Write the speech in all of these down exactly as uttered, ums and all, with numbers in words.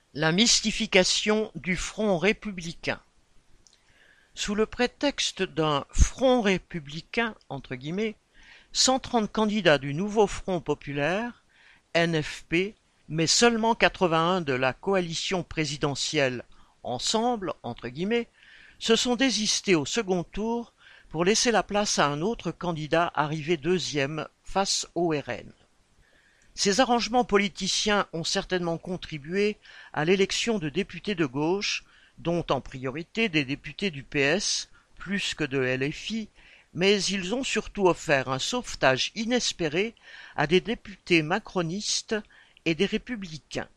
La mystification du Front républicain. Sous le prétexte d'un Front républicain, entre guillemets, cent trente candidats du nouveau Front populaire, N F P, mais seulement quatre-vingt-un de la coalition présidentielle Ensemble, entre guillemets, se sont désistés au second tour pour laisser la place à un autre candidat arrivé deuxième face au R N. Ces arrangements politiciens ont certainement contribué à l'élection de députés de gauche, dont en priorité des députés du P S, plus que de L F I, mais ils ont surtout offert un sauvetage inespéré à des députés macronistes et des républicains.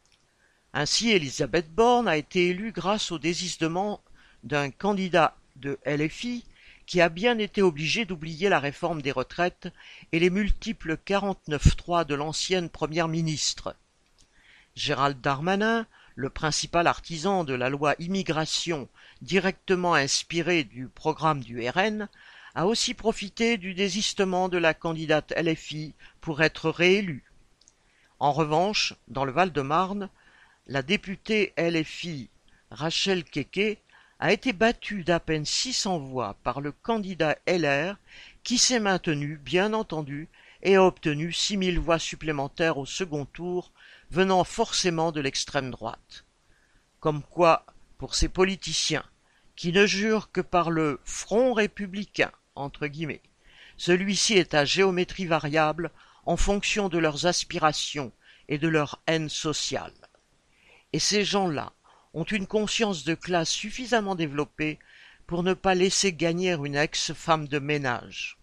Ainsi, Elisabeth Borne a été élue grâce au désistement d'un candidat de L F I qui a bien été obligé d'oublier la réforme des retraites et les multiples quarante-neuf trois de l'ancienne première ministre. Gérald Darmanin, le principal artisan de la loi immigration directement inspirée du programme du R N, a aussi profité du désistement de la candidate L F I pour être réélue. En revanche, dans le Val-de-Marne, la députée L F I Rachel Keke a été battue d'à peine six cents voix par le candidat L R qui s'est maintenu, bien entendu, et a obtenu six mille voix supplémentaires au second tour, venant forcément de l'extrême droite. Comme quoi, pour ces politiciens, qui ne jurent que par le Front républicain, entre guillemets, celui-ci est à géométrie variable en fonction de leurs aspirations et de leur haine sociale. Et ces gens-là ont une conscience de classe suffisamment développée pour ne pas laisser gagner une ex-femme de ménage.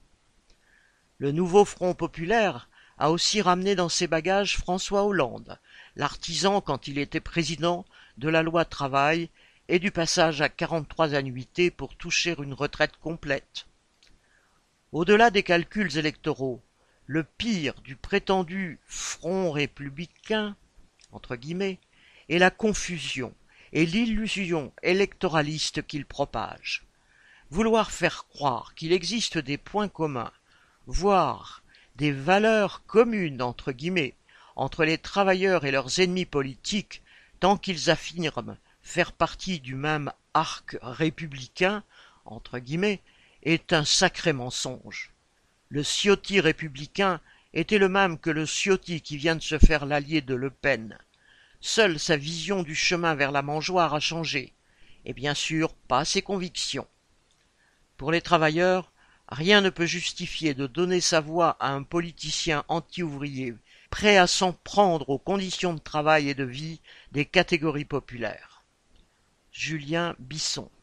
Le nouveau Front populaire a aussi ramené dans ses bagages François Hollande, l'artisan quand il était président de la loi travail et du passage à quarante-trois annuités pour toucher une retraite complète. Au-delà des calculs électoraux, le pire du prétendu Front républicain, entre guillemets, est la confusion et l'illusion électoraliste qu'il propage. Vouloir faire croire qu'il existe des points communs, voire des valeurs communes entre guillemets, entre les travailleurs et leurs ennemis politiques, tant qu'ils affirment faire partie du même arc républicain, entre guillemets, est un sacré mensonge. Le Ciotti républicain était le même que le Ciotti qui vient de se faire l'allié de Le Pen. Seule sa vision du chemin vers la mangeoire a changé, et bien sûr pas ses convictions. Pour les travailleurs, rien ne peut justifier de donner sa voix à un politicien anti-ouvrier, prêt à s'en prendre aux conditions de travail et de vie des catégories populaires. Julien Bisson.